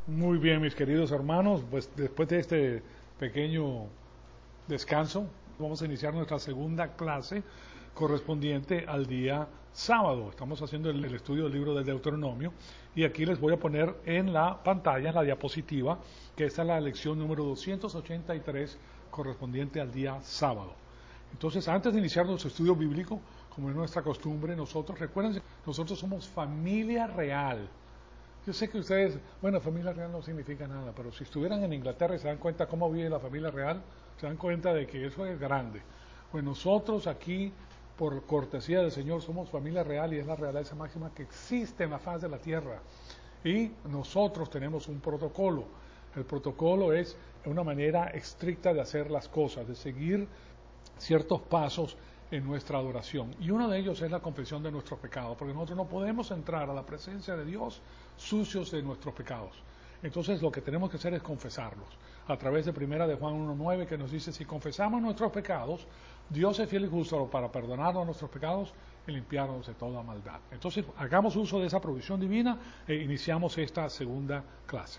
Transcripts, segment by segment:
Muy bien, mis queridos hermanos, pues después de este pequeño descanso, vamos a iniciar nuestra segunda clase correspondiente al día sábado. Estamos haciendo el estudio del libro del Deuteronomio y aquí les voy a poner en la pantalla, en la diapositiva, que esta es la lección número 283 correspondiente al día sábado. Entonces, antes de iniciar nuestro estudio bíblico, como es nuestra costumbre, recuerden, nosotros somos familia real. Yo sé que ustedes, bueno, familia real no significa nada, pero si estuvieran en Inglaterra y se dan cuenta cómo vive la familia real, se dan cuenta de que eso es grande. Pues nosotros aquí, por cortesía del Señor, somos familia real y es la realeza máxima que existe en la faz de la tierra. Y nosotros tenemos un protocolo. El protocolo es una manera estricta de hacer las cosas, de seguir ciertos pasos en nuestra adoración. Y uno de ellos es la confesión de nuestros pecados, porque nosotros no podemos entrar a la presencia de Dios sucios de nuestros pecados. Entonces lo que tenemos que hacer es confesarlos. A través de primera de Juan 1:9 que nos dice, si confesamos nuestros pecados, Dios es fiel y justo para perdonarnos nuestros pecados y limpiarnos de toda maldad. Entonces hagamos uso de esa provisión divina e iniciamos esta segunda clase.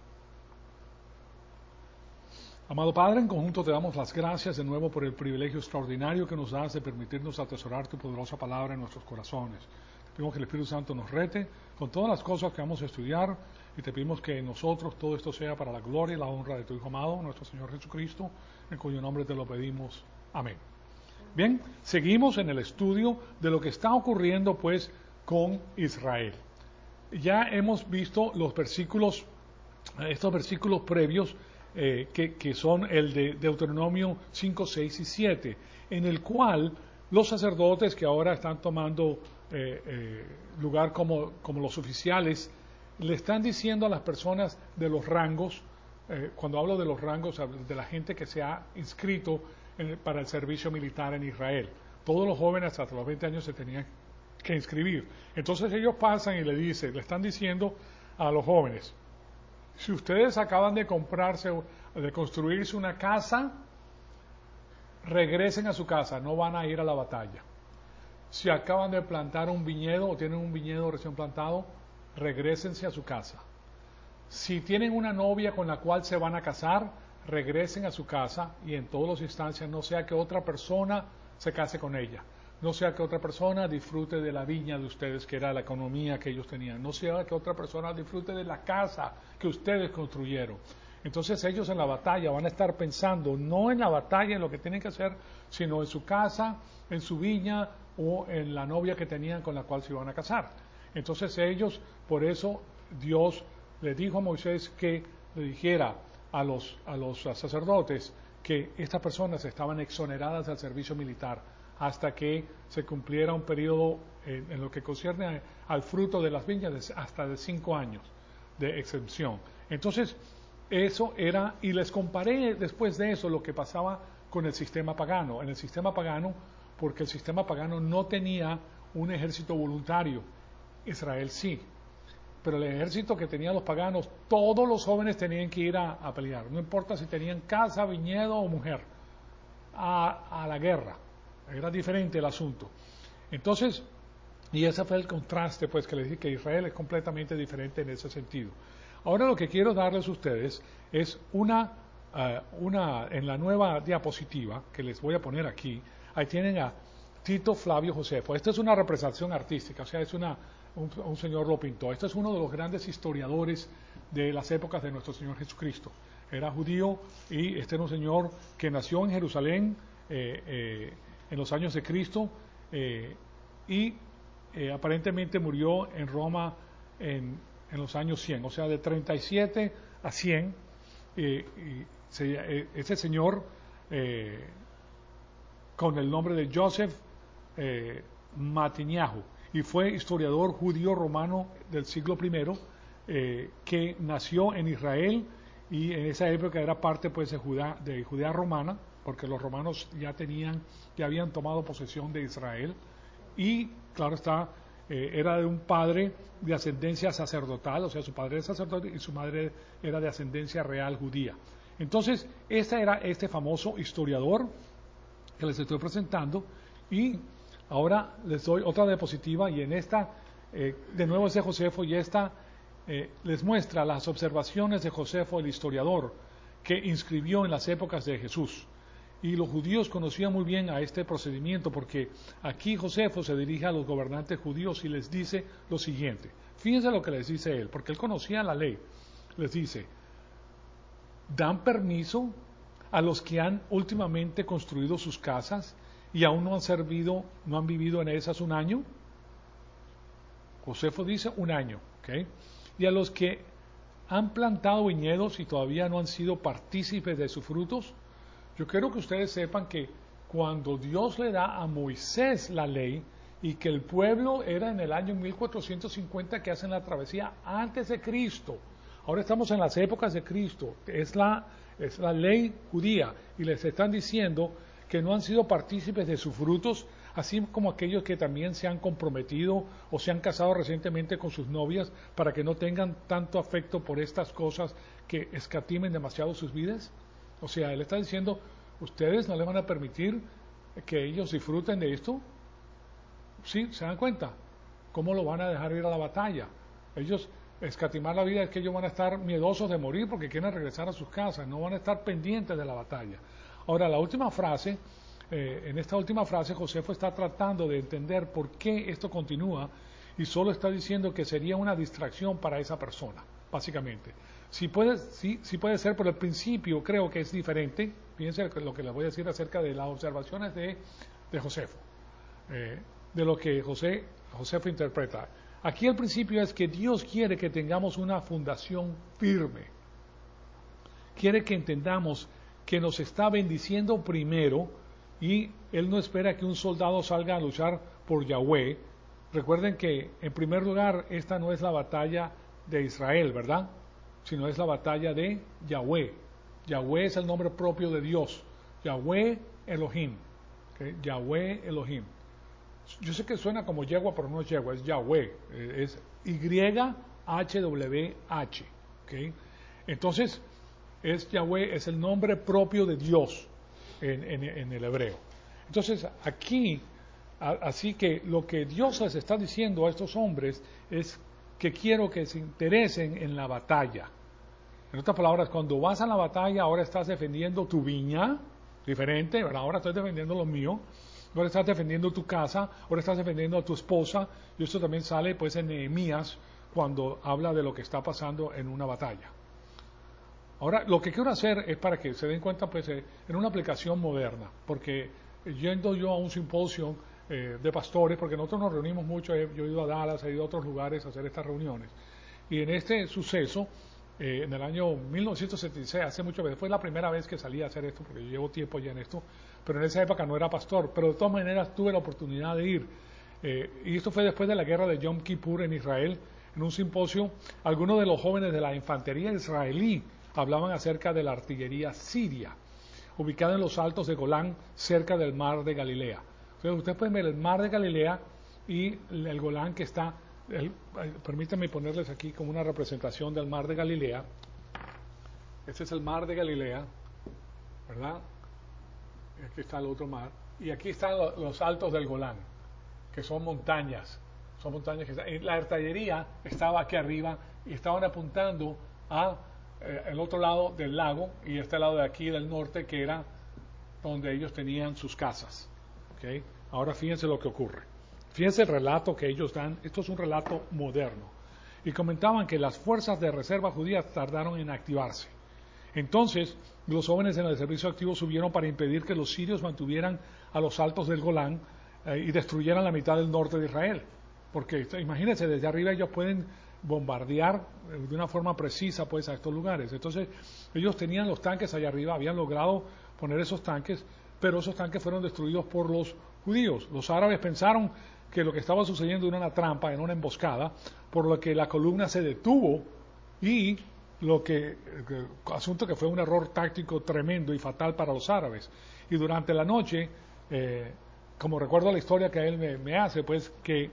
Amado Padre, en conjunto te damos las gracias de nuevo por el privilegio extraordinario que nos das de permitirnos atesorar tu poderosa palabra en nuestros corazones. Te pedimos que el Espíritu Santo nos rete con todas las cosas que vamos a estudiar y te pedimos que en nosotros todo esto sea para la gloria y la honra de tu Hijo amado, nuestro Señor Jesucristo, en cuyo nombre te lo pedimos. Amén. Bien, seguimos en el estudio de lo que está ocurriendo pues con Israel. Ya hemos visto los versículos, estos versículos previos, que son el de Deuteronomio 5, 6 y 7, en el cual los sacerdotes que ahora están tomando lugar como los oficiales, le están diciendo a las personas de los rangos, cuando hablo de los rangos, de la gente que se ha inscrito para el servicio militar en Israel. Todos los jóvenes hasta los 20 años se tenían que inscribir. Entonces ellos pasan y le están diciendo a los jóvenes, si ustedes acaban de construirse una casa, regresen a su casa, no van a ir a la batalla. Si acaban de plantar un viñedo o tienen un viñedo recién plantado, regrésense a su casa. Si tienen una novia con la cual se van a casar, regresen a su casa y en todas las instancias no sea que otra persona se case con ella. No sea que otra persona disfrute de la viña de ustedes, que era la economía que ellos tenían. No sea que otra persona disfrute de la casa que ustedes construyeron. Entonces ellos en la batalla van a estar pensando no en la batalla, en lo que tienen que hacer, sino en su casa, en su viña o en la novia que tenían con la cual se iban a casar. Entonces ellos, por eso Dios le dijo a Moisés que le dijera a los sacerdotes que estas personas estaban exoneradas del servicio militar hasta que se cumpliera un periodo en lo que concierne al fruto de las viñas hasta de 5 años de exención. Entonces, eso era, y les comparé después de eso lo que pasaba con el sistema pagano. En el sistema pagano, porque el sistema pagano no tenía un ejército voluntario, Israel sí. Pero el ejército que tenían los paganos, todos los jóvenes tenían que ir a pelear, no importa si tenían casa, viñedo o mujer, a la guerra. Era diferente el asunto. Entonces, y ese fue el contraste, pues, que les dije que Israel es completamente diferente en ese sentido. Ahora lo que quiero darles a ustedes es en la nueva diapositiva que les voy a poner aquí, ahí tienen a Tito Flavio Josefo. Esta es una representación artística, o sea, un señor lo pintó. Este es uno de los grandes historiadores de las épocas de nuestro Señor Jesucristo. Era judío y este era un señor que nació en Jerusalén, en los años de Cristo y aparentemente murió en Roma en los años 100, o sea, de 37 a 100. Ese señor, con el nombre de Joseph Matinyahu, y fue historiador judío romano del siglo I, que nació en Israel y en esa época era parte pues de Judea romana, porque los romanos ya habían tomado posesión de Israel y claro está, era de un padre de ascendencia sacerdotal, o sea su padre era sacerdote y su madre era de ascendencia real judía. Entonces este era este famoso historiador que les estoy presentando y ahora les doy otra diapositiva y en esta de nuevo es de Josefo y esta les muestra las observaciones de Josefo el historiador, que inscribió en las épocas de Jesús. Y los judíos conocían muy bien a este procedimiento, porque aquí Josefo se dirige a los gobernantes judíos y les dice lo siguiente. Fíjense lo que les dice él, porque él conocía la ley. Les dice, ¿dan permiso a los que han últimamente construido sus casas y aún no han vivido en esas un año? Josefo dice un año, ¿ok? Y a los que han plantado viñedos y todavía no han sido partícipes de sus frutos. Yo quiero que ustedes sepan que cuando Dios le da a Moisés la ley y que el pueblo era en el año 1450 que hacen la travesía antes de Cristo, ahora estamos en las épocas de Cristo, es la ley judía y les están diciendo que no han sido partícipes de sus frutos, así como aquellos que también se han comprometido o se han casado recientemente con sus novias para que no tengan tanto afecto por estas cosas que escatimen demasiado sus vidas. O sea, él está diciendo, ¿ustedes no le van a permitir que ellos disfruten de esto? Sí, ¿se dan cuenta? ¿Cómo lo van a dejar ir a la batalla? Ellos, escatimar la vida es que ellos van a estar miedosos de morir porque quieren regresar a sus casas, no van a estar pendientes de la batalla. Ahora, la última frase, en esta última frase, Josefo está tratando de entender por qué esto continúa y solo está diciendo que sería una distracción para esa persona, básicamente. Sí puede ser, pero el principio creo que es diferente. Fíjense lo que les voy a decir acerca de las observaciones de Josefo, de lo que Josefo interpreta. Aquí el principio es que Dios quiere que tengamos una fundación firme. Quiere que entendamos que nos está bendiciendo primero y Él no espera que un soldado salga a luchar por Yahweh. Recuerden que en primer lugar esta no es la batalla de Israel, ¿verdad? Sino es la batalla de Yahweh. Yahweh es el nombre propio de Dios. Yahweh Elohim. ¿Okay? Yahweh Elohim. Yo sé que suena como yegua, pero no es yegua, es Yahweh. Es YHWH. ¿Okay? Entonces, Yahweh es el nombre propio de Dios en el hebreo. Entonces, aquí, así que lo que Dios les está diciendo a estos hombres es que quiero que se interesen en la batalla. En otras palabras, cuando vas a la batalla, ahora estás defendiendo tu viña, diferente, ¿verdad? Ahora estoy defendiendo lo mío, ahora estás defendiendo tu casa, ahora estás defendiendo a tu esposa, y esto también sale pues en Nehemías, cuando habla de lo que está pasando en una batalla. Ahora, lo que quiero hacer es para que se den cuenta pues en una aplicación moderna, porque yendo yo a un simposio de pastores, porque nosotros nos reunimos mucho, yo he ido a Dallas, he ido a otros lugares a hacer estas reuniones, y en este suceso, en el año 1976, hace mucho tiempo, fue la primera vez que salí a hacer esto, porque yo llevo tiempo ya en esto, pero en esa época no era pastor, pero de todas maneras tuve la oportunidad de ir, y esto fue después de la guerra de Yom Kippur en Israel, en un simposio. Algunos de los jóvenes de la infantería israelí hablaban acerca de la artillería siria, ubicada en los altos de Golán, cerca del mar de Galilea. Entonces, ustedes pueden ver el mar de Galilea y el Golán que está, permítanme ponerles aquí como una representación del mar de Galilea. Este es el mar de Galilea, ¿verdad? Y aquí está el otro mar. Y aquí están los altos del Golán, que son montañas. Son montañas que están. La artillería estaba aquí arriba y estaban apuntando a el otro lado del lago y este lado de aquí del norte, que era donde ellos tenían sus casas. ¿Okay? Ahora fíjense lo que ocurre. Fíjense el relato que ellos dan. Esto es un relato moderno. Y comentaban que las fuerzas de reserva judías tardaron en activarse. Entonces, los jóvenes en el servicio activo subieron para impedir que los sirios mantuvieran a los altos del Golán y destruyeran la mitad del norte de Israel. Porque imagínense, desde arriba ellos pueden bombardear de una forma precisa pues a estos lugares. Entonces, ellos tenían los tanques allá arriba, habían logrado poner esos tanques, pero esos tanques fueron destruidos por los judíos. Los árabes pensaron que lo que estaba sucediendo era una trampa, en una emboscada, por lo que la columna se detuvo y asunto que fue un error táctico tremendo y fatal para los árabes. Y durante la noche, como recuerdo la historia que él me hace, pues que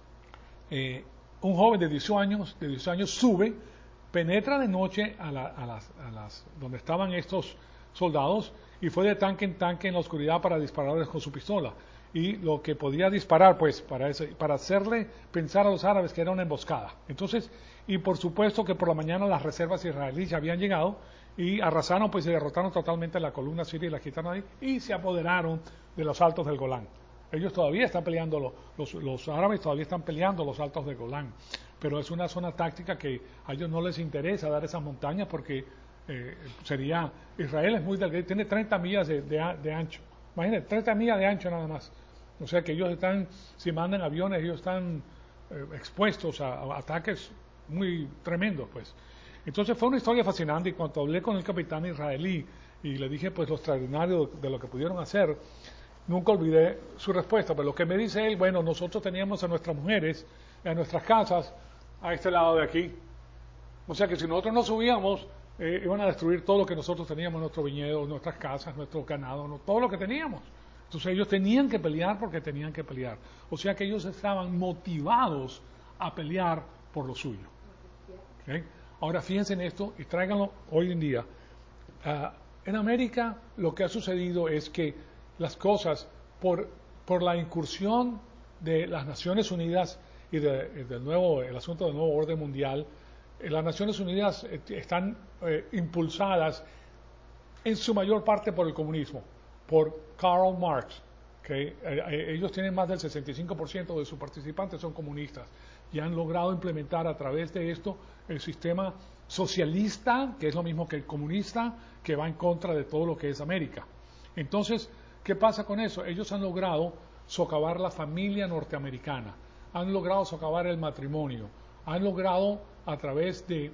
un joven de 18 años sube, penetra de noche a donde estaban estos soldados y fue de tanque en tanque en la oscuridad para dispararles con su pistola. Y lo que podía disparar, pues, para hacerle pensar a los árabes que era una emboscada. Entonces, y por supuesto que por la mañana las reservas israelíes ya habían llegado y arrasaron, pues, y derrotaron totalmente la columna siria y la quitaron ahí y se apoderaron de los altos del Golán. Ellos todavía están peleando, los árabes todavía están peleando los altos del Golán, pero es una zona táctica que a ellos no les interesa dar esas montañas porque Israel es muy delgado, tiene 30 millas de ancho, imagínense, 30 millas de ancho nada más, o sea que ellos están, si mandan aviones, ellos están expuestos a ataques muy tremendos, pues. Entonces fue una historia fascinante y cuando hablé con el capitán israelí y le dije pues lo extraordinario de lo que pudieron hacer, nunca olvidé su respuesta, pero lo que me dice él, bueno, nosotros teníamos a nuestras mujeres, a nuestras casas, a este lado de aquí. O sea que si nosotros no subíamos, iban a destruir todo lo que nosotros teníamos, nuestro viñedo, nuestras casas, nuestro ganado, todo lo que teníamos. Entonces ellos tenían que pelear porque tenían que pelear. O sea que ellos estaban motivados a pelear por lo suyo. ¿Okay? Ahora fíjense en esto y tráiganlo hoy en día. En América lo que ha sucedido es que las cosas, por la incursión de las Naciones Unidas y el asunto del nuevo orden mundial, las Naciones Unidas están impulsadas en su mayor parte por el comunismo, por Karl Marx. ¿Okay? Ellos tienen más del 65% de sus participantes son comunistas y han logrado implementar a través de esto el sistema socialista, que es lo mismo que el comunista, que va en contra de todo lo que es América. Entonces, ¿qué pasa con eso? Ellos han logrado socavar la familia norteamericana, han logrado socavar el matrimonio, han logrado a través de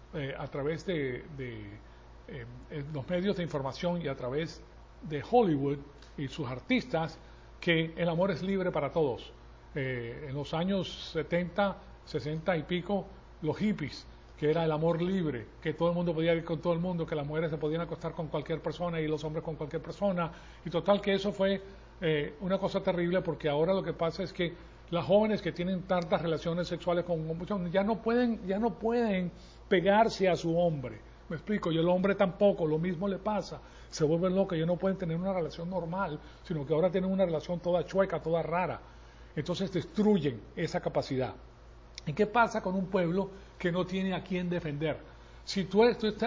los medios de información y a través de Hollywood y sus artistas que el amor es libre para todos. En los años 70, 60 y pico, los hippies, que era el amor libre, que todo el mundo podía ir con todo el mundo, que las mujeres se podían acostar con cualquier persona y los hombres con cualquier persona, y total que eso fue una cosa terrible porque ahora lo que pasa es que las jóvenes que tienen tantas relaciones sexuales con muchos ya no pueden pegarse a su hombre, me explico, y el hombre tampoco, lo mismo le pasa, se vuelven locos, ya no pueden tener una relación normal, sino que ahora tienen una relación toda chueca, toda rara, entonces destruyen esa capacidad. ¿Y qué pasa con un pueblo que no tiene a quién defender? Si tú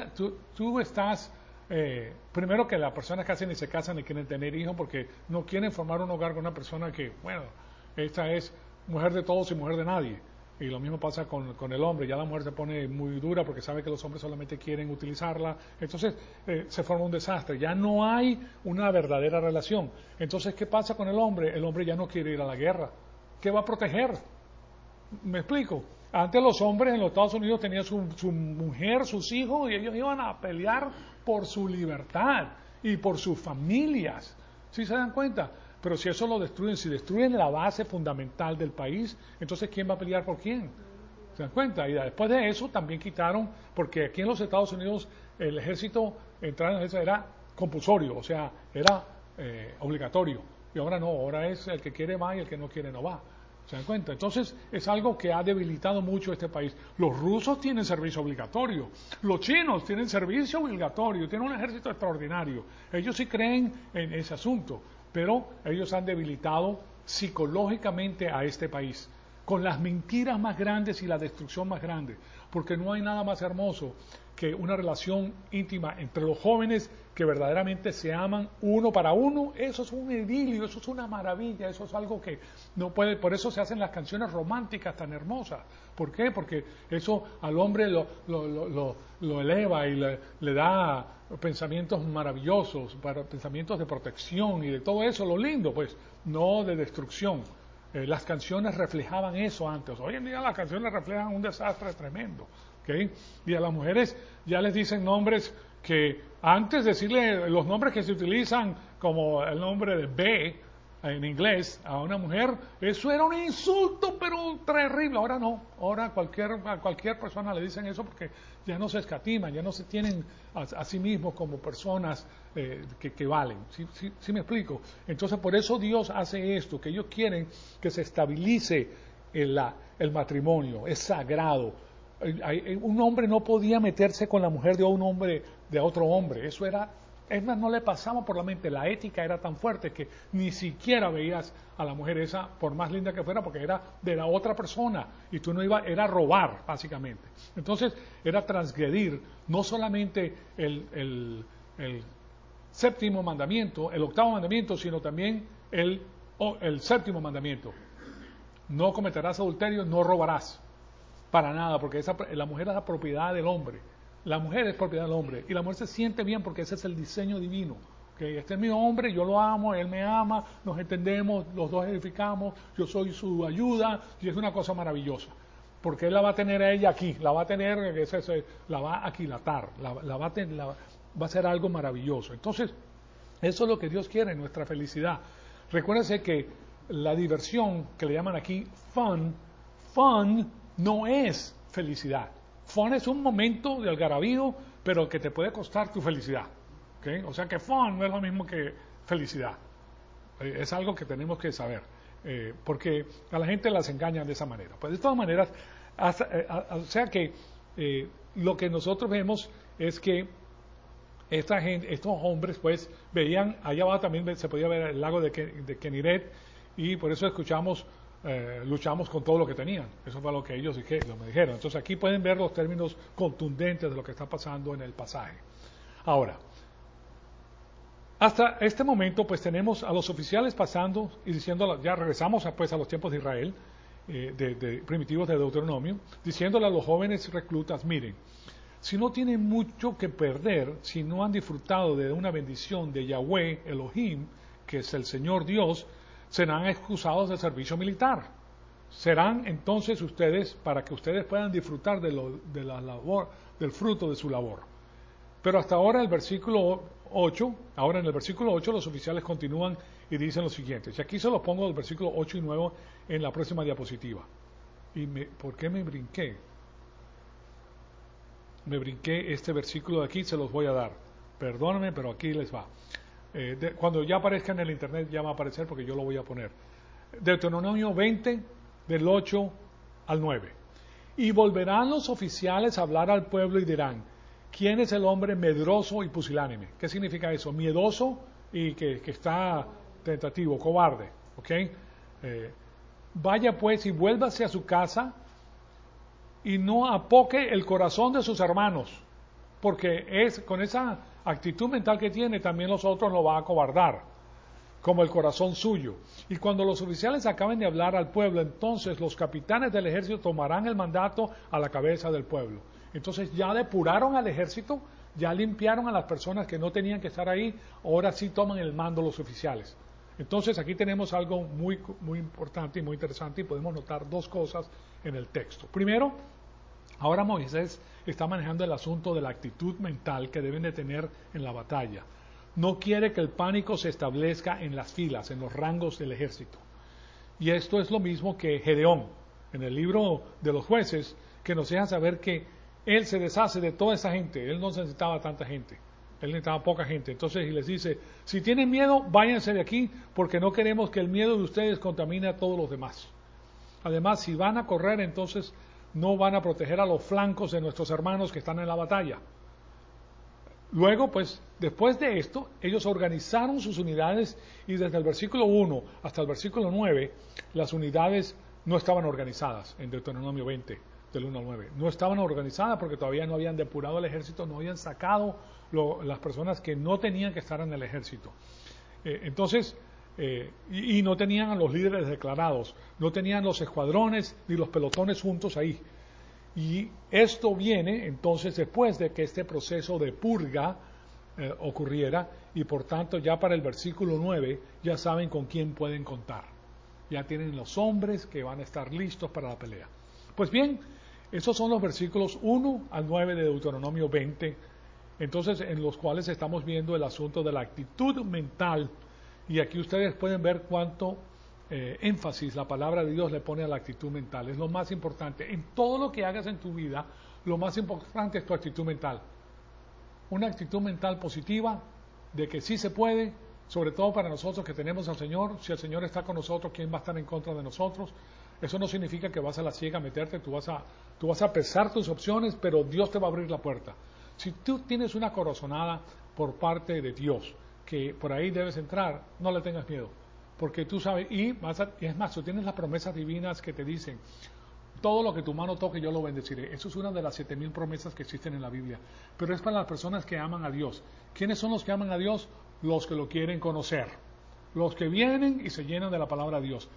estás, primero que las personas casi ni se casan ni quieren tener hijos porque no quieren formar un hogar con una persona que, bueno, esta es mujer de todos y mujer de nadie. Y lo mismo pasa con el hombre, ya la mujer se pone muy dura porque sabe que los hombres solamente quieren utilizarla, entonces se forma un desastre, ya no hay una verdadera relación. Entonces, ¿qué pasa con el hombre? El hombre ya no quiere ir a la guerra. ¿Qué va a proteger? ¿Me explico? Antes los hombres en los Estados Unidos tenían su mujer, sus hijos, y ellos iban a pelear por su libertad y por sus familias. ¿Sí se dan cuenta? Pero si eso lo destruyen, si destruyen la base fundamental del país, entonces ¿quién va a pelear por quién? ¿Se dan cuenta? Y después de eso también quitaron, porque aquí en los Estados Unidos el ejército, entrar en el ejército era compulsorio, o sea, era obligatorio. Y ahora no, ahora es el que quiere va y el que no quiere no va. ¿Se dan cuenta? Entonces es algo que ha debilitado mucho este país. Los rusos tienen servicio obligatorio, los chinos tienen servicio obligatorio, tienen un ejército extraordinario. Ellos sí creen en ese asunto, pero ellos han debilitado psicológicamente a este país, con las mentiras más grandes y la destrucción más grande, porque no hay nada más hermoso que una relación íntima entre los jóvenes que verdaderamente se aman uno para uno. Eso es un idilio, eso es una maravilla, eso es algo que no puede, por eso se hacen las canciones románticas tan hermosas. ¿Por qué? Porque eso al hombre lo eleva y le da pensamientos maravillosos, pensamientos de protección y de todo eso, lo lindo, pues, no de destrucción. Las canciones reflejaban eso antes. Hoy en día las canciones reflejan un desastre tremendo. ¿Okay? Y a las mujeres ya les dicen nombres que antes decirle los nombres que se utilizan como el nombre de B en inglés a una mujer, eso era un insulto pero terrible. Ahora no, ahora a cualquier persona le dicen eso porque ya no se escatiman, ya no se tienen a sí mismos como personas que valen. ¿Sí me explico? Entonces por eso Dios hace esto, que ellos quieren que se estabilice el matrimonio, es sagrado. Un hombre no podía meterse con la mujer de un hombre, de otro hombre, eso era Es más, no le pasaba por la mente, la ética era tan fuerte que ni siquiera veías a la mujer esa, por más linda que fuera, porque era de la otra persona, y tú no ibas, era robar, básicamente. Entonces, era transgredir no solamente el séptimo mandamiento, el octavo mandamiento, sino también el séptimo mandamiento. No cometerás adulterio, no robarás. Para nada, porque la mujer es la propiedad del hombre. La mujer es propiedad del hombre. Y la mujer se siente bien porque ese es el diseño divino. ¿Okay? Este es mi hombre, yo lo amo, él me ama, nos entendemos, los dos edificamos, yo soy su ayuda, y es una cosa maravillosa. Porque él la va a tener a ella aquí, la va a tener, la va a aquilatar, va a ser algo maravilloso. Entonces, eso es lo que Dios quiere, nuestra felicidad. Recuérdense que la diversión, que le llaman aquí fun no es felicidad. Fun es un momento de algarabío, pero que te puede costar tu felicidad. ¿Okay? O sea que fun no es lo mismo que felicidad. Es algo que tenemos que saber, porque a la gente las engañan de esa manera. Pues de todas maneras, o sea que lo que nosotros vemos es que esta gente, estos hombres pues veían, allá abajo también se podía ver el lago de Keniret, y por eso luchamos con todo lo que tenían. Eso fue lo que ellos me dijeron. Entonces aquí pueden ver los términos contundentes de lo que está pasando en el pasaje. Ahora, hasta este momento pues tenemos a los oficiales pasando y diciendo, ya regresamos pues a los tiempos de Israel, primitivos de Deuteronomio, diciéndole a los jóvenes reclutas, miren, si no tienen mucho que perder, si no han disfrutado de una bendición de Yahweh Elohim, que es el Señor Dios, serán excusados del servicio militar. Serán entonces ustedes, para que ustedes puedan disfrutar de la labor, del fruto de su labor. Pero hasta ahora en el versículo 8 los oficiales continúan y dicen lo siguiente. Y aquí se los pongo del versículo 8 y 9 en la próxima diapositiva. ¿Por qué me brinqué? Me brinqué este versículo de aquí, se los voy a dar. Perdónenme, pero aquí les va. Cuando ya aparezca en el internet ya va a aparecer porque yo lo voy a poner. Deuteronomio 20, del 8 al 9. Y volverán los oficiales a hablar al pueblo y dirán, ¿quién es el hombre medroso y pusilánime? ¿Qué significa eso? Miedoso y que está tentativo, cobarde. ¿Okay? Vaya pues y vuélvase a su casa y no apoque el corazón de sus hermanos, porque con esa actitud mental que tiene, también los otros lo va a acobardar, como el corazón suyo. Y cuando los oficiales acaben de hablar al pueblo, entonces los capitanes del ejército tomarán el mandato a la cabeza del pueblo. Entonces ya depuraron al ejército, ya limpiaron a las personas que no tenían que estar ahí, ahora sí toman el mando los oficiales. Entonces aquí tenemos algo muy, muy importante y muy interesante, y podemos notar dos cosas en el texto. Primero, ahora Moisés está manejando el asunto de la actitud mental que deben de tener en la batalla. No quiere que el pánico se establezca en las filas, en los rangos del ejército. Y esto es lo mismo que Gedeón, en el libro de los jueces, que nos deja saber que él se deshace de toda esa gente. Él no necesitaba tanta gente, él necesitaba poca gente. Entonces les dice, si tienen miedo, váyanse de aquí, porque no queremos que el miedo de ustedes contamine a todos los demás. Además, si van a correr, entonces no van a proteger a los flancos de nuestros hermanos que están en la batalla. Luego, pues, después de esto, ellos organizaron sus unidades, y desde el versículo 1 hasta el versículo 9, las unidades no estaban organizadas en Deuteronomio 20, del 1 al 9. No estaban organizadas porque todavía no habían depurado el ejército, no habían sacado las personas que no tenían que estar en el ejército. Y no tenían a los líderes declarados, no tenían los escuadrones ni los pelotones juntos ahí. Y esto viene entonces después de que este proceso de purga ocurriera, y por tanto ya para el versículo 9 ya saben con quién pueden contar. Ya tienen los hombres que van a estar listos para la pelea. Pues bien, esos son los versículos 1 al 9 de Deuteronomio 20, entonces en los cuales estamos viendo el asunto de la actitud mental. Y aquí ustedes pueden ver cuánto énfasis la palabra de Dios le pone a la actitud mental. Es lo más importante. En todo lo que hagas en tu vida, lo más importante es tu actitud mental. Una actitud mental positiva, de que sí se puede, sobre todo para nosotros que tenemos al Señor. Si el Señor está con nosotros, ¿quién va a estar en contra de nosotros? Eso no significa que vas a la ciega a meterte, tú vas a pesar tus opciones, pero Dios te va a abrir la puerta. Si tú tienes una corazonada, por parte de Dios, que por ahí debes entrar, no le tengas miedo, porque tú sabes, y es más, tú tienes las promesas divinas que te dicen, todo lo que tu mano toque yo lo bendeciré. Eso es una de las 7,000 promesas que existen en la Biblia, pero es para las personas que aman a Dios. ¿Quiénes son los que aman a Dios? Los que lo quieren conocer, los que vienen y se llenan de la palabra de Dios.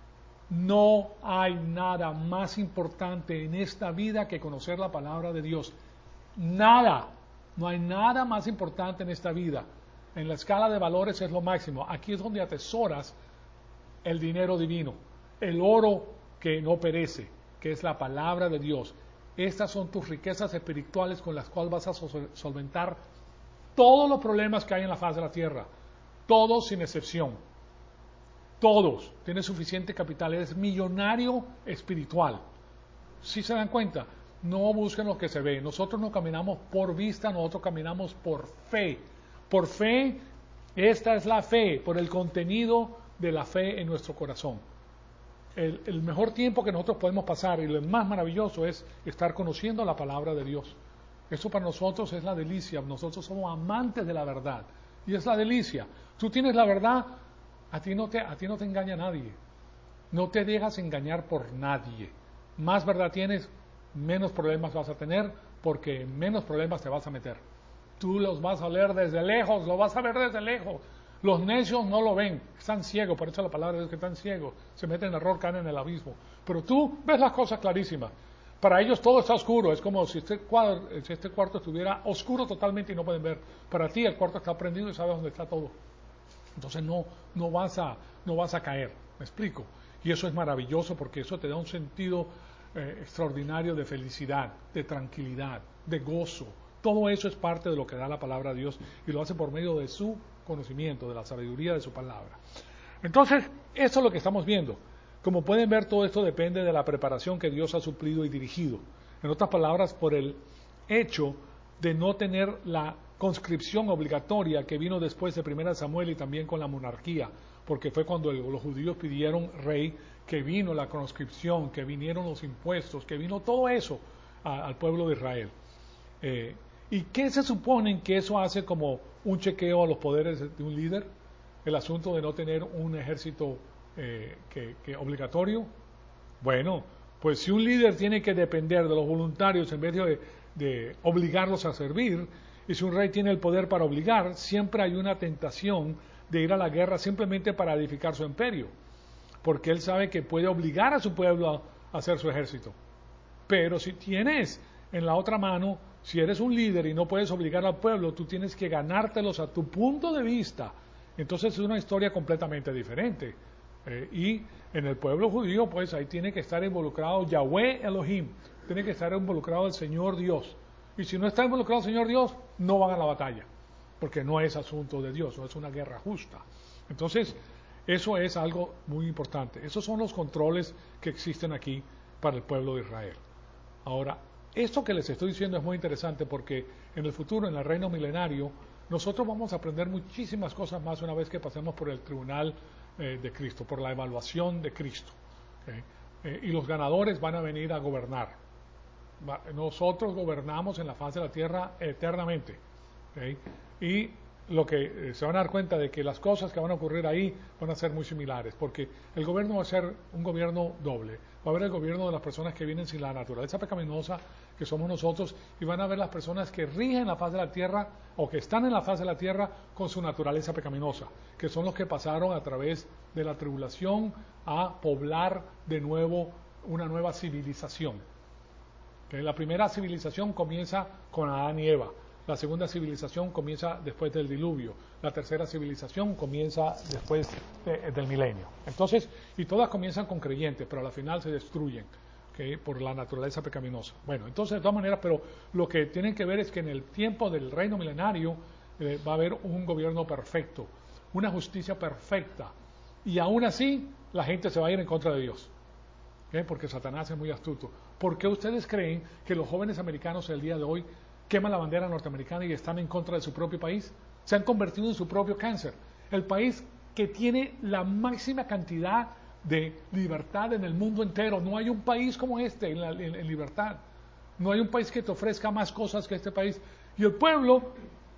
No hay nada más importante en esta vida que conocer la palabra de Dios. Nada. No hay nada más importante en esta vida. En la escala de valores es lo máximo. Aquí es donde atesoras el dinero divino, el oro que no perece, que es la palabra de Dios. Estas son tus riquezas espirituales con las cuales vas a solventar todos los problemas que hay en la faz de la tierra. Todos sin excepción. Todos. Tienes suficiente capital. Eres millonario espiritual. ¿Sí se dan cuenta? No busquen lo que se ve. Nosotros no caminamos por vista, nosotros caminamos por fe. Por fe, esta es la fe, por el contenido de la fe en nuestro corazón. El mejor tiempo que nosotros podemos pasar y lo más maravilloso es estar conociendo la palabra de Dios. Eso para nosotros es la delicia. Nosotros somos amantes de la verdad. Y es la delicia. Tú tienes la verdad, a ti no te engaña nadie. No te dejas engañar por nadie. Más verdad tienes, menos problemas vas a tener, porque menos problemas te vas a meter. Tú los vas a leer desde lejos, lo vas a ver desde lejos. Los necios no lo ven, están ciegos, por eso la palabra es que están ciegos, se meten en error, caen en el abismo. Pero tú ves las cosas clarísimas. Para ellos todo está oscuro, es como si este cuarto estuviera oscuro totalmente y no pueden ver. Para ti el cuarto está prendido y sabes dónde está todo. Entonces no vas a caer, ¿me explico? Y eso es maravilloso porque eso te da un sentido extraordinario de felicidad, de tranquilidad, de gozo. Todo eso es parte de lo que da la palabra de Dios y lo hace por medio de su conocimiento, de la sabiduría de su palabra. Entonces, eso es lo que estamos viendo. Como pueden ver, todo esto depende de la preparación que Dios ha suplido y dirigido. En otras palabras, por el hecho de no tener la conscripción obligatoria que vino después de 1 Samuel y también con la monarquía, porque fue cuando los judíos pidieron rey, que vino la conscripción, que vinieron los impuestos, que vino todo eso al pueblo de Israel. ¿Y qué se supone que eso hace como un chequeo a los poderes de un líder? El asunto de no tener un ejército que obligatorio. Bueno, pues si un líder tiene que depender de los voluntarios en vez de obligarlos a servir, y si un rey tiene el poder para obligar, siempre hay una tentación de ir a la guerra simplemente para edificar su imperio, porque él sabe que puede obligar a su pueblo a hacer su ejército. Pero si tienes en la otra mano, si eres un líder y no puedes obligar al pueblo, tú tienes que ganártelos a tu punto de vista. Entonces es una historia completamente diferente. Y en el pueblo judío, pues ahí tiene que estar involucrado Yahweh Elohim, tiene que estar involucrado el Señor Dios. Y si no está involucrado el Señor Dios, no van a la batalla, porque no es asunto de Dios, no es una guerra justa. Entonces, eso es algo muy importante. Esos son los controles que existen aquí para el pueblo de Israel. Ahora, esto que les estoy diciendo es muy interesante porque en el futuro, en el reino milenario, nosotros vamos a aprender muchísimas cosas más una vez que pasemos por el tribunal de Cristo, por la evaluación de Cristo. Y los ganadores van a venir a gobernar. Nosotros gobernamos en la faz de la tierra eternamente. Y lo que se van a dar cuenta de que las cosas que van a ocurrir ahí van a ser muy similares, porque el gobierno va a ser un gobierno doble. Va a haber el gobierno de las personas que vienen sin la naturaleza pecaminosa, que somos nosotros, y van a haber las personas que rigen la faz de la tierra o que están en la faz de la tierra con su naturaleza pecaminosa, que son los que pasaron a través de la tribulación a poblar de nuevo una nueva civilización. La primera civilización comienza con Adán y Eva. La segunda civilización comienza después del diluvio. La tercera civilización comienza después del milenio. Entonces, y todas comienzan con creyentes, pero al final se destruyen por la naturaleza pecaminosa. Bueno, entonces de todas maneras, pero lo que tienen que ver es que en el tiempo del reino milenario va a haber un gobierno perfecto, una justicia perfecta. Y aún así, la gente se va a ir en contra de Dios. Porque Satanás es muy astuto. ¿Por qué ustedes creen que los jóvenes americanos el día de hoy queman la bandera norteamericana y están en contra de su propio país? Se han convertido en su propio cáncer. El país que tiene la máxima cantidad de libertad en el mundo entero. No hay un país como este en libertad. No hay un país que te ofrezca más cosas que este país. Y el pueblo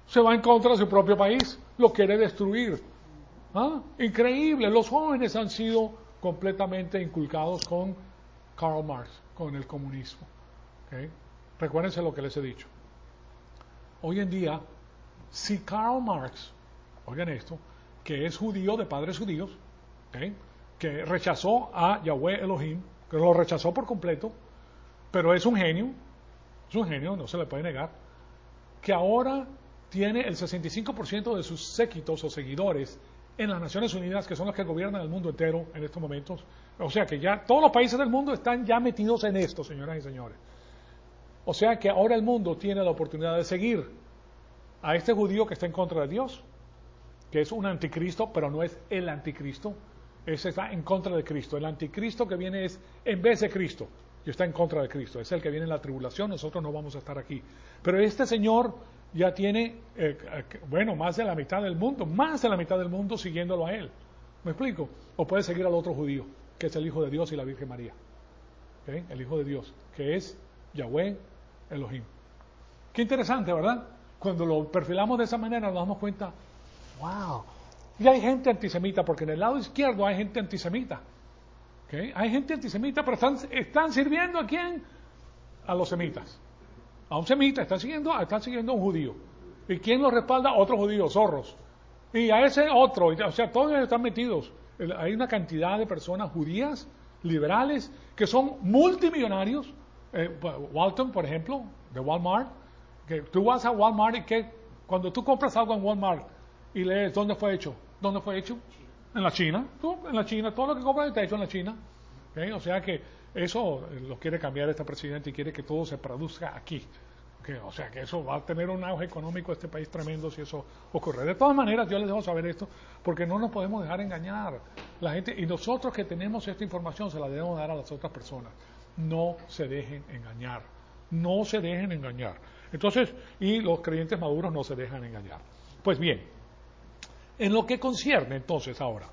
Se va en contra de su propio país, lo quiere destruir. ¿Ah? Increíble, los jóvenes han sido completamente inculcados con Karl Marx, con el comunismo. ¿Okay? Recuérdense lo que les he dicho. Hoy en día, si Karl Marx, oigan esto, que es judío de padres judíos, ¿okay? Que rechazó a Yahweh Elohim, que lo rechazó por completo, pero es un genio, no se le puede negar, que ahora tiene el 65% de sus séquitos o seguidores en las Naciones Unidas, que son los que gobiernan el mundo entero en estos momentos. O sea que ya todos los países del mundo están ya metidos en esto, señoras y señores. O sea que ahora el mundo tiene la oportunidad de seguir a este judío que está en contra de Dios, que es un anticristo, pero no es el anticristo, ese está en contra de Cristo. El anticristo que viene es en vez de Cristo, y está en contra de Cristo, es el que viene en la tribulación, nosotros no vamos a estar aquí. Pero este señor ya tiene, más de la mitad del mundo siguiéndolo a él. ¿Me explico? O puede seguir al otro judío, que es el Hijo de Dios y la Virgen María. ¿Okay? El Hijo de Dios, que es Yahweh Elohim. Qué interesante, ¿verdad? Cuando lo perfilamos de esa manera nos damos cuenta, wow. Y hay gente antisemita, porque en el lado izquierdo hay gente antisemita. ¿Okay? Hay gente antisemita, pero están sirviendo ¿a quién? A los semitas. A un semita, están siguiendo a un judío. ¿Y quién los respalda? Otro judío, zorros. Y a ese otro, o sea, todos ellos están metidos. Hay una cantidad de personas judías, liberales, que son multimillonarios. Walton, por ejemplo, de Walmart, que tú vas a Walmart y que cuando tú compras algo en Walmart y lees dónde fue hecho, en la China, todo lo que compras está hecho en la China. ¿Okay? O sea que eso lo quiere cambiar este presidente y quiere que todo se produzca aquí. ¿Okay? O sea que eso va a tener un auge económico este país tremendo si eso ocurre. De todas maneras, yo les dejo saber esto porque no nos podemos dejar engañar. La gente, y nosotros que tenemos esta información se la debemos dar a las otras personas. No se dejen engañar. No se dejen engañar. Entonces, y los creyentes maduros no se dejan engañar. Pues bien, en lo que concierne entonces ahora,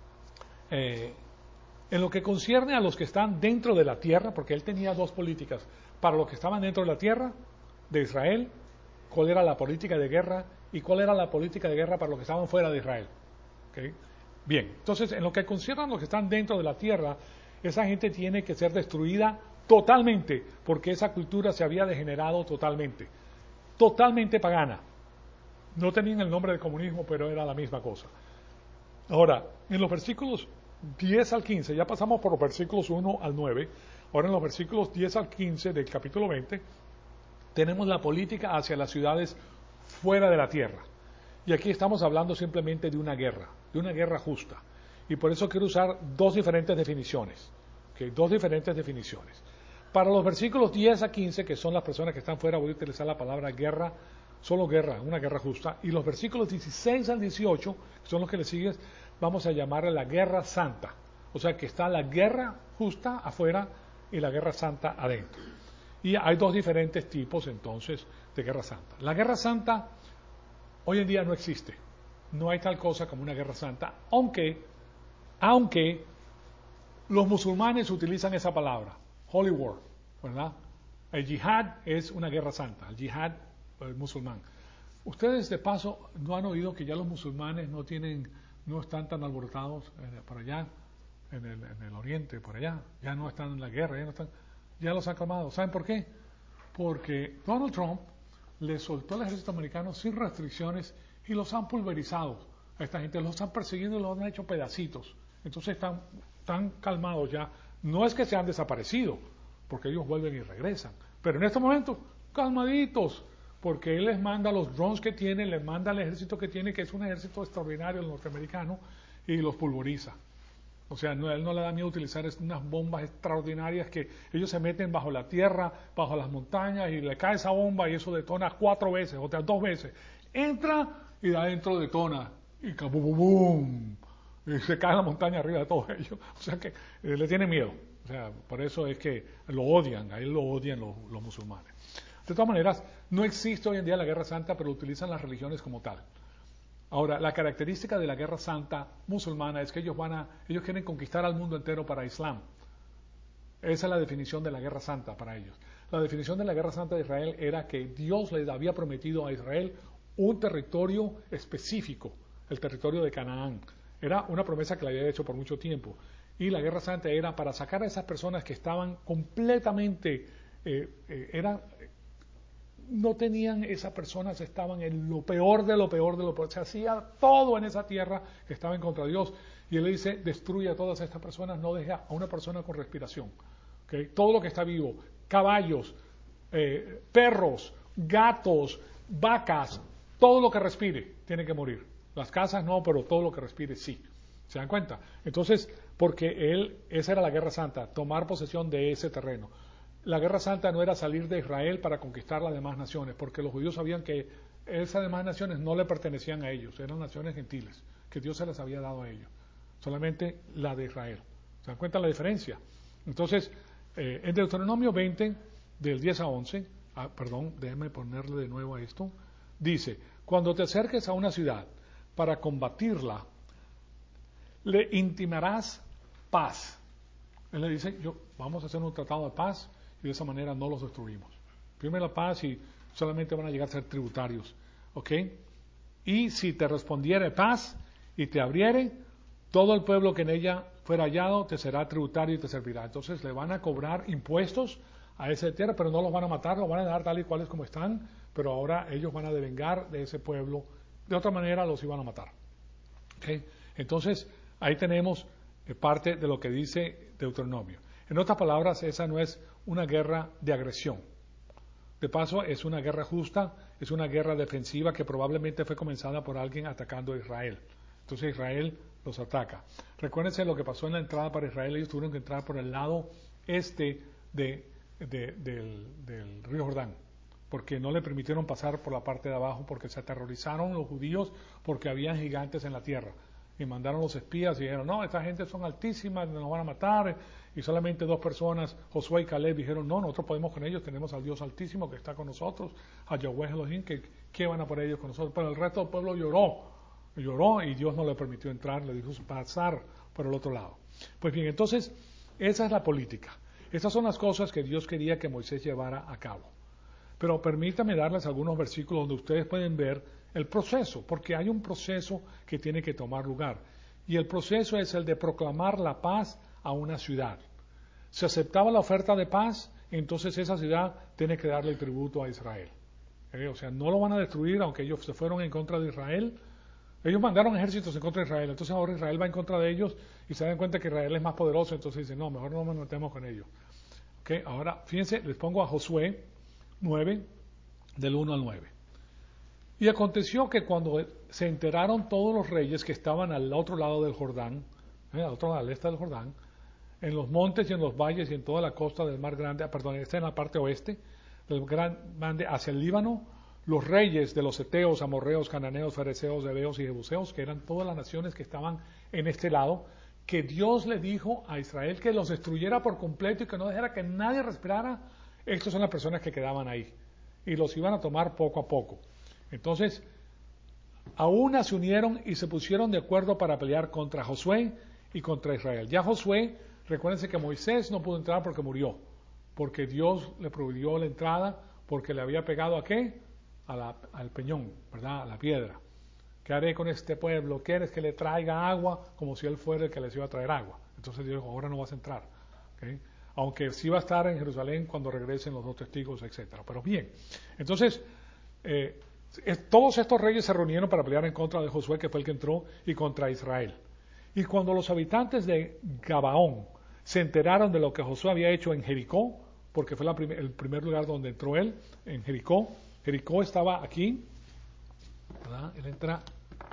en lo que concierne a los que están dentro de la tierra, porque él tenía dos políticas, para los que estaban dentro de la tierra de Israel, cuál era la política de guerra y cuál era la política de guerra para los que estaban fuera de Israel. ¿Okay? Bien, entonces en lo que concierne a los que están dentro de la tierra, esa gente tiene que ser destruida totalmente, porque esa cultura se había degenerado totalmente pagana. No tenían el nombre de comunismo, pero era la misma cosa. Ahora, en los versículos 10 al 15, ya pasamos por los versículos 1 al 9, ahora en los versículos 10 al 15 del capítulo 20, tenemos la política hacia las ciudades fuera de la tierra. Y aquí estamos hablando simplemente de una guerra justa. Y por eso quiero usar dos diferentes definiciones. ¿Okay? Dos diferentes definiciones. Para los versículos 10 a 15, que son las personas que están fuera, voy a utilizar la palabra guerra, solo guerra, una guerra justa. Y los versículos 16 al 18, que son los que le siguen, vamos a llamarle la guerra santa. O sea que está la guerra justa afuera y la guerra santa adentro. Y hay dos diferentes tipos entonces de guerra santa. La guerra santa hoy en día no existe. No hay tal cosa como una guerra santa, aunque los musulmanes utilizan esa palabra, holy war, ¿verdad? El yihad es una guerra santa, el yihad musulmán. Ustedes de paso no han oído que ya los musulmanes no están tan alborotados por allá, en el oriente, por allá, ya no están en la guerra, ya los han calmado. ¿Saben por qué? Porque Donald Trump le soltó al ejército americano sin restricciones y los han pulverizado a esta gente, los están persiguiendo y los han hecho pedacitos. Entonces están calmados ya. No es que se han desaparecido, porque ellos vuelven y regresan. Pero en este momento, calmaditos, porque él les manda los drones que tiene, les manda el ejército que tiene, que es un ejército extraordinario, el norteamericano, y los pulveriza. O sea, él no le da miedo utilizar unas bombas extraordinarias que ellos se meten bajo la tierra, bajo las montañas, y le cae esa bomba y eso detona 4 veces, o sea, 2 veces. Entra y de adentro detona, y ¡cabum! Y se cae la montaña arriba de todos ellos. O sea que le tiene miedo. O sea, por eso es que lo odian, a él lo odian los musulmanes. De todas maneras, no existe hoy en día la guerra santa, pero utilizan las religiones como tal. Ahora, la característica de la guerra santa musulmana es que ellos quieren conquistar al mundo entero para Islam. Esa es la definición de la guerra santa para ellos. La definición de la guerra santa de Israel era que Dios les había prometido a Israel un territorio específico, el territorio de Canaán. Era una promesa que le había hecho por mucho tiempo. Y la Guerra Santa era para sacar a esas personas que estaban completamente, no tenían, esas personas estaban en lo peor de lo peor de lo peor. Se hacía todo en esa tierra que estaba en contra de Dios. Y él le dice, destruye a todas estas personas, no deje a una persona con respiración. ¿Okay? Todo lo que está vivo, caballos, perros, gatos, vacas, todo lo que respire tiene que morir. Las casas no, pero todo lo que respire sí. ¿Se dan cuenta? Entonces, porque esa era la Guerra Santa, tomar posesión de ese terreno. La Guerra Santa no era salir de Israel para conquistar las demás naciones, porque los judíos sabían que esas demás naciones no le pertenecían a ellos, eran naciones gentiles, que Dios se las había dado a ellos, solamente la de Israel. ¿Se dan cuenta la diferencia? Entonces, en Deuteronomio 20, del 10 a 11, déjenme ponerle de nuevo a esto, dice, cuando te acerques a una ciudad para combatirla, le intimarás paz. Él le dice, vamos a hacer un tratado de paz y de esa manera no los destruimos. Primero la paz y solamente van a llegar a ser tributarios. ¿Ok? Y si te respondiere paz y te abriere, todo el pueblo que en ella fuera hallado te será tributario y te servirá. Entonces le van a cobrar impuestos a esa tierra, pero no los van a matar, los van a dejar tal y cuales como están, pero ahora ellos van a devengar de ese pueblo. De otra manera los iban a matar. ¿Ok? Entonces, ahí tenemos parte de lo que dice Deuteronomio. En otras palabras, esa no es una guerra de agresión. De paso, es una guerra justa, es una guerra defensiva que probablemente fue comenzada por alguien atacando a Israel. Entonces Israel los ataca. Recuérdense lo que pasó en la entrada para Israel. Ellos tuvieron que entrar por el lado este del río Jordán, porque no le permitieron pasar por la parte de abajo, porque se aterrorizaron los judíos porque habían gigantes en la tierra. Y mandaron los espías y dijeron, no, esta gente son altísimas, nos van a matar. Y solamente 2 personas, Josué y Caleb, dijeron, no, nosotros podemos con ellos, tenemos al Dios altísimo que está con nosotros, a Yahweh Elohim, que van a por ellos con nosotros. Pero el resto del pueblo lloró y Dios no le permitió entrar, le dijo pasar por el otro lado. Pues bien, entonces, esa es la política. Estas son las cosas que Dios quería que Moisés llevara a cabo. Pero permítame darles algunos versículos donde ustedes pueden ver el proceso, porque hay un proceso que tiene que tomar lugar. Y el proceso es el de proclamar la paz a una ciudad. Si aceptaba la oferta de paz, entonces esa ciudad tiene que darle tributo a Israel. O sea, no lo van a destruir, aunque ellos se fueron en contra de Israel. Ellos mandaron ejércitos en contra de Israel, entonces ahora Israel va en contra de ellos y se dan cuenta que Israel es más poderoso, entonces dicen, no, mejor no nos metemos con ellos. ¿Okay? Ahora, fíjense, les pongo a Josué 9, del 1 al 9. Y aconteció que cuando se enteraron todos los reyes que estaban al otro lado del Jordán, al este del Jordán, en los montes y en los valles y en toda la costa del Mar Grande, está en la parte oeste del Gran Grande hacia el Líbano, los reyes de los heteos, amorreos, cananeos, fereceos, heveos y jebuseos, que eran todas las naciones que estaban en este lado, que Dios le dijo a Israel que los destruyera por completo y que no dejara que nadie respirara. Estas son las personas que quedaban ahí y los iban a tomar poco a poco. Entonces, a una se unieron y se pusieron de acuerdo para pelear contra Josué y contra Israel. Ya Josué, recuérdense que Moisés no pudo entrar porque murió, porque Dios le prohibió la entrada, porque le había pegado ¿a qué? Al peñón, ¿verdad? A la piedra. ¿Qué haré con este pueblo? ¿Quieres que le traiga agua? Como si él fuera el que les iba a traer agua. Entonces Dios dijo, ahora no vas a entrar. ¿Okay? Aunque sí va a estar en Jerusalén cuando regresen los 2 testigos, etc. Pero bien, entonces, todos estos reyes se reunieron para pelear en contra de Josué, que fue el que entró, y contra Israel. Y cuando los habitantes de Gabaón se enteraron de lo que Josué había hecho en Jericó, porque fue el primer lugar donde entró él, en Jericó. Jericó estaba aquí, ¿verdad? Él entra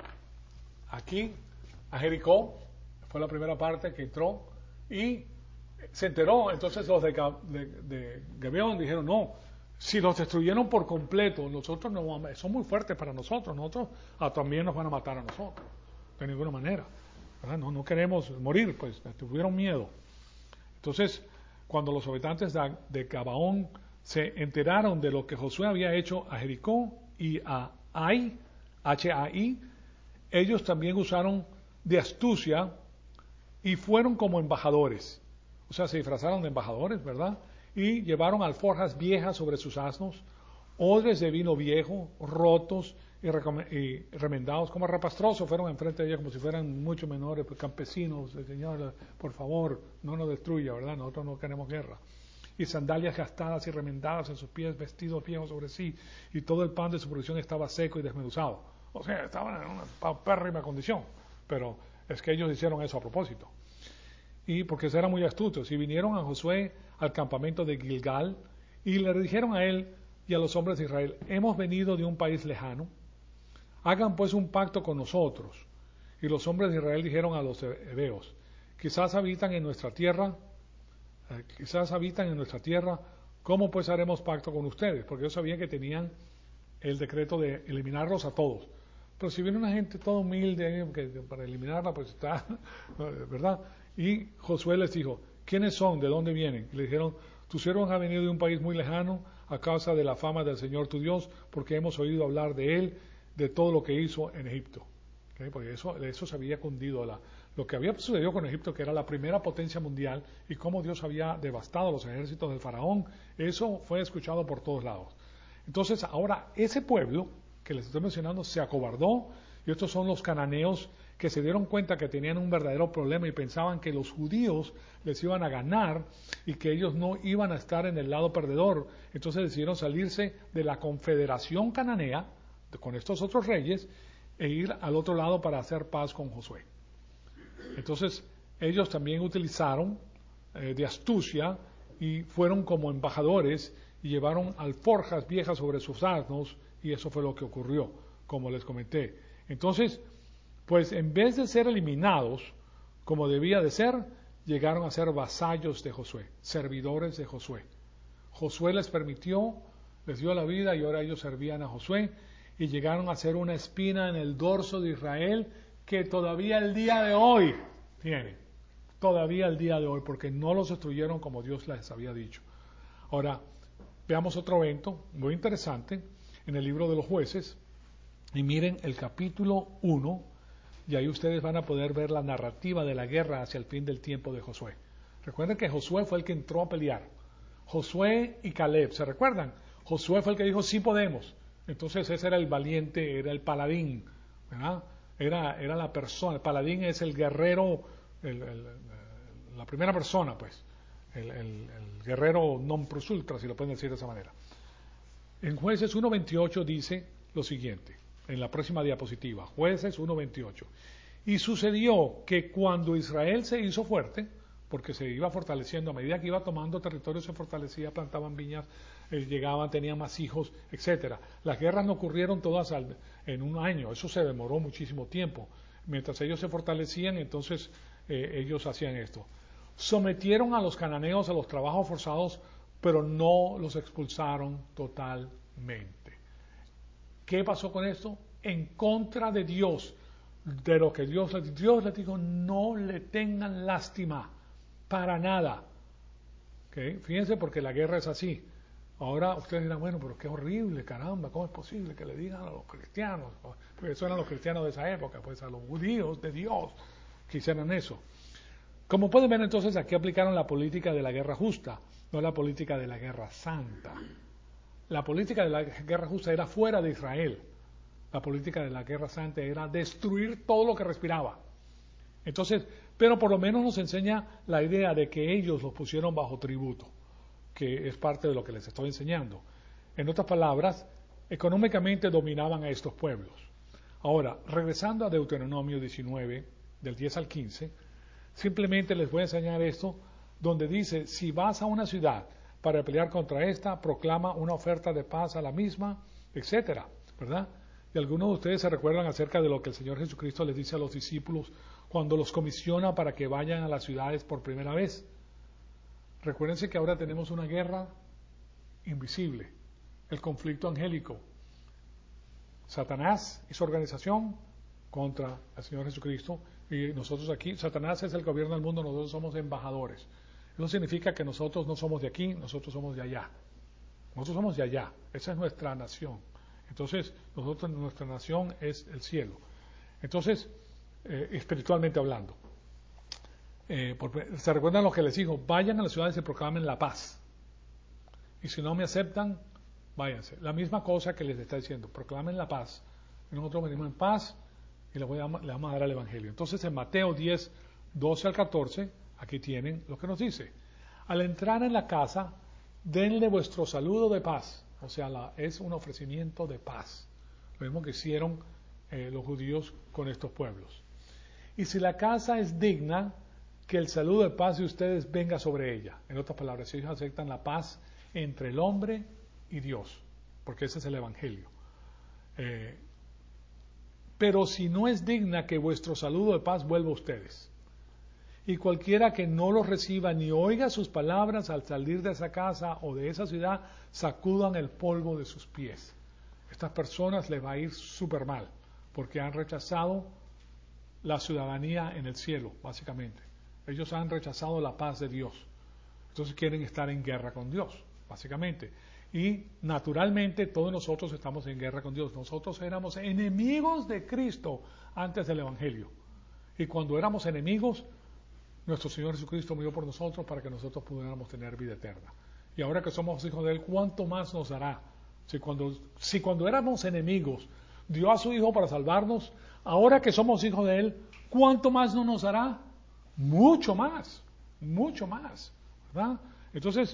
aquí, a Jericó, fue la primera parte que entró, y se enteró. Entonces los de Gabaón dijeron, no, si los destruyeron por completo, nosotros no, son muy fuertes para nosotros también nos van a matar a nosotros, de ninguna manera, ¿verdad? No queremos morir, pues tuvieron miedo. Entonces, cuando los habitantes de Gabaón se enteraron de lo que Josué había hecho a Jericó y a Ai, H-A-I, ellos también usaron de astucia y fueron como embajadores. O sea, se disfrazaron de embajadores, ¿verdad? Y llevaron alforjas viejas sobre sus asnos, odres de vino viejo, rotos y remendados como rapastrosos, fueron enfrente de ella como si fueran mucho menores, pues, campesinos. El Señor, por favor, no nos destruya, ¿verdad? Nosotros no queremos guerra. Y sandalias gastadas y remendadas en sus pies, vestidos viejos sobre sí, y todo el pan de su producción estaba seco y desmenuzado. O sea, estaban en una paupérrima condición, pero es que ellos hicieron eso a propósito. Y porque eran muy astutos, y vinieron a Josué al campamento de Gilgal, y le dijeron a él y a los hombres de Israel: hemos venido de un país lejano, hagan pues un pacto con nosotros. Y los hombres de Israel dijeron a los heveos: quizás habitan en nuestra tierra, ¿cómo pues haremos pacto con ustedes? Porque ellos sabían que tenían el decreto de eliminarlos a todos. Pero si viene una gente toda humilde que para eliminarla, pues está, ¿verdad? Y Josué les dijo: ¿quiénes son? ¿De dónde vienen? Y le dijeron: tus siervos han venido de un país muy lejano a causa de la fama del Señor tu Dios, porque hemos oído hablar de Él, de todo lo que hizo en Egipto. ¿Okay? Porque eso se había cundido, lo que había sucedido con Egipto, que era la primera potencia mundial, y cómo Dios había devastado los ejércitos del faraón, eso fue escuchado por todos lados. Entonces ahora ese pueblo que les estoy mencionando se acobardó, y estos son los cananeos que se dieron cuenta que tenían un verdadero problema y pensaban que los judíos les iban a ganar y que ellos no iban a estar en el lado perdedor. Entonces decidieron salirse de la confederación cananea con estos otros reyes e ir al otro lado para hacer paz con Josué. Entonces ellos también utilizaron de astucia y fueron como embajadores y llevaron alforjas viejas sobre sus asnos, y eso fue lo que ocurrió, como les comenté. Entonces, pues en vez de ser eliminados como debía de ser, llegaron a ser vasallos de Josué, servidores de Josué. Josué les permitió, les dio la vida, y ahora ellos servían a Josué, y llegaron a ser una espina en el dorso de Israel que todavía el día de hoy tienen, todavía el día de hoy, porque no los destruyeron como Dios les había dicho. Ahora, veamos otro evento muy interesante en el libro de los Jueces, y miren el capítulo 1, y ahí ustedes van a poder ver la narrativa de la guerra hacia el fin del tiempo de Josué. Recuerden que Josué fue el que entró a pelear. Josué y Caleb, ¿se recuerdan? Josué fue el que dijo: sí podemos. Entonces ese era el valiente, era el paladín, ¿verdad? Era la persona. El paladín es el guerrero, la primera persona, pues. El guerrero non plus ultra, si lo pueden decir de esa manera. En Jueces 1.28 dice lo siguiente, en la próxima diapositiva, Jueces 1.28. Y sucedió que cuando Israel se hizo fuerte, porque se iba fortaleciendo, a medida que iba tomando territorio se fortalecía, plantaban viñas, llegaban, tenían más hijos, etcétera. Las guerras no ocurrieron todas en un año, eso se demoró muchísimo tiempo. Mientras ellos se fortalecían, entonces ellos hacían esto. Sometieron a los cananeos a los trabajos forzados, pero no los expulsaron totalmente. ¿Qué pasó con esto? En contra de Dios, de lo que Dios les dijo: no le tengan lástima, para nada. ¿Okay? Fíjense, porque la guerra es así. Ahora ustedes dirán: bueno, pero qué horrible, caramba, ¿cómo es posible que le digan a los cristianos? Porque eso eran los cristianos de esa época, pues a los judíos de Dios que hicieran eso. Como pueden ver, entonces aquí aplicaron la política de la guerra justa, no la política de la guerra santa. La política de la guerra justa era fuera de Israel. La política de la guerra santa era destruir todo lo que respiraba. Entonces, pero por lo menos nos enseña la idea de que ellos los pusieron bajo tributo, que es parte de lo que les estoy enseñando. En otras palabras, económicamente dominaban a estos pueblos. Ahora, regresando a Deuteronomio 19, del 10 al 15, simplemente les voy a enseñar esto, donde dice: si vas a una ciudad para pelear contra esta, proclama una oferta de paz a la misma, etcétera, ¿verdad? Y algunos de ustedes se recuerdan acerca de lo que el Señor Jesucristo les dice a los discípulos cuando los comisiona para que vayan a las ciudades por primera vez. Recuérdense que ahora tenemos una guerra invisible, el conflicto angélico. Satanás y su organización contra el Señor Jesucristo, y nosotros aquí, Satanás es el que gobierna el mundo, nosotros somos embajadores. Eso significa que nosotros no somos de aquí, nosotros somos de allá. Nosotros somos de allá, esa es nuestra nación. Entonces, nuestra nación es el cielo. Entonces, espiritualmente hablando, ¿se recuerdan lo que les digo? Vayan a las ciudades y proclamen la paz. Y si no me aceptan, váyanse. La misma cosa que les está diciendo, proclamen la paz. Nosotros venimos en paz y les vamos a dar el Evangelio. Entonces en Mateo 10, 12 al 14, aquí tienen lo que nos dice. Al entrar en la casa, denle vuestro saludo de paz. O sea, es un ofrecimiento de paz. Lo mismo que hicieron los judíos con estos pueblos. Y si la casa es digna, que el saludo de paz de ustedes venga sobre ella. En otras palabras, ellos aceptan la paz entre el hombre y Dios, porque ese es el Evangelio. Pero si no es digna, que vuestro saludo de paz vuelva a ustedes. Y cualquiera que no los reciba ni oiga sus palabras al salir de esa casa o de esa ciudad, sacudan el polvo de sus pies. Estas personas les va a ir súper mal, porque han rechazado la ciudadanía en el cielo, básicamente. Ellos han rechazado la paz de Dios. Entonces quieren estar en guerra con Dios, básicamente. Y naturalmente todos nosotros estamos en guerra con Dios. Nosotros éramos enemigos de Cristo antes del Evangelio. Y cuando éramos enemigos, nuestro Señor Jesucristo murió por nosotros para que nosotros pudiéramos tener vida eterna. Y ahora que somos hijos de Él, ¿cuánto más nos dará? Si cuando éramos enemigos dio a su Hijo para salvarnos, ahora que somos hijos de Él, ¿cuánto más no nos dará? Mucho más, ¿verdad? Entonces,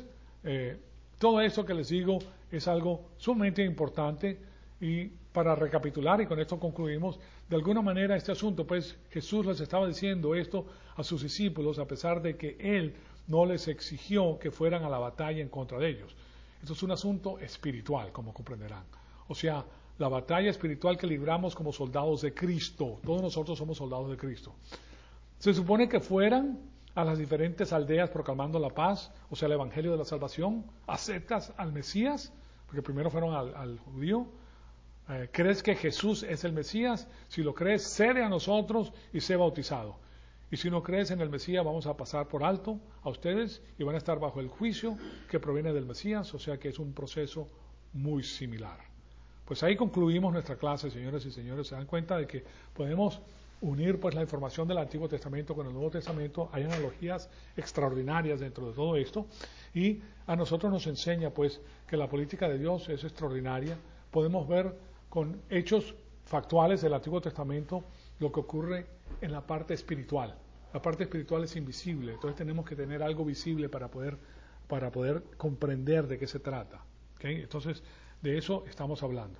todo esto que les digo es algo sumamente importante. Y para recapitular, y con esto concluimos, de alguna manera este asunto, pues Jesús les estaba diciendo esto a sus discípulos a pesar de que Él no les exigió que fueran a la batalla en contra de ellos. Esto es un asunto espiritual, como comprenderán. O sea, la batalla espiritual que libramos como soldados de Cristo. Todos nosotros somos soldados de Cristo. Se supone que fueran a las diferentes aldeas proclamando la paz, o sea, el Evangelio de la Salvación. ¿Aceptas al Mesías? Porque primero fueron al judío. ¿Crees que Jesús es el Mesías? Si lo crees, cede a nosotros y sé bautizado. Y si no crees en el Mesías, vamos a pasar por alto a ustedes y van a estar bajo el juicio que proviene del Mesías, o sea que es un proceso muy similar. Pues ahí concluimos nuestra clase, señores y señores. Se dan cuenta de que podemos unir pues la información del Antiguo Testamento con el Nuevo Testamento. Hay analogías extraordinarias dentro de todo esto y a nosotros nos enseña pues que la política de Dios es extraordinaria. Podemos ver con hechos factuales del Antiguo Testamento lo que ocurre en la parte espiritual. La parte espiritual es invisible, entonces tenemos que tener algo visible para poder comprender de qué se trata. ¿Okay? Entonces, de eso estamos hablando.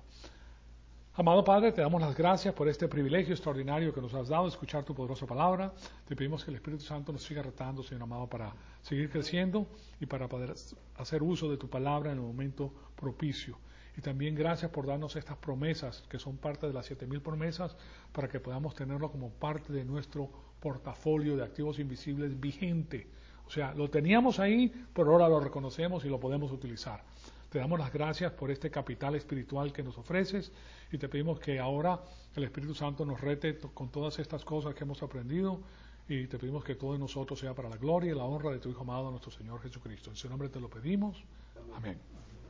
Amado Padre, te damos las gracias por este privilegio extraordinario que nos has dado de escuchar tu poderosa palabra. Te pedimos que el Espíritu Santo nos siga retando, Señor amado, para seguir creciendo y para poder hacer uso de tu palabra en el momento propicio. Y también gracias por darnos estas promesas, que son parte de las 7,000 promesas, para que podamos tenerlo como parte de nuestro portafolio de activos invisibles vigente. O sea, lo teníamos ahí, pero ahora lo reconocemos y lo podemos utilizar. Te damos las gracias por este capital espiritual que nos ofreces y te pedimos que ahora el Espíritu Santo nos rete con todas estas cosas que hemos aprendido y te pedimos que todo de nosotros sea para la gloria y la honra de tu Hijo amado, nuestro Señor Jesucristo. En su nombre te lo pedimos. Amén.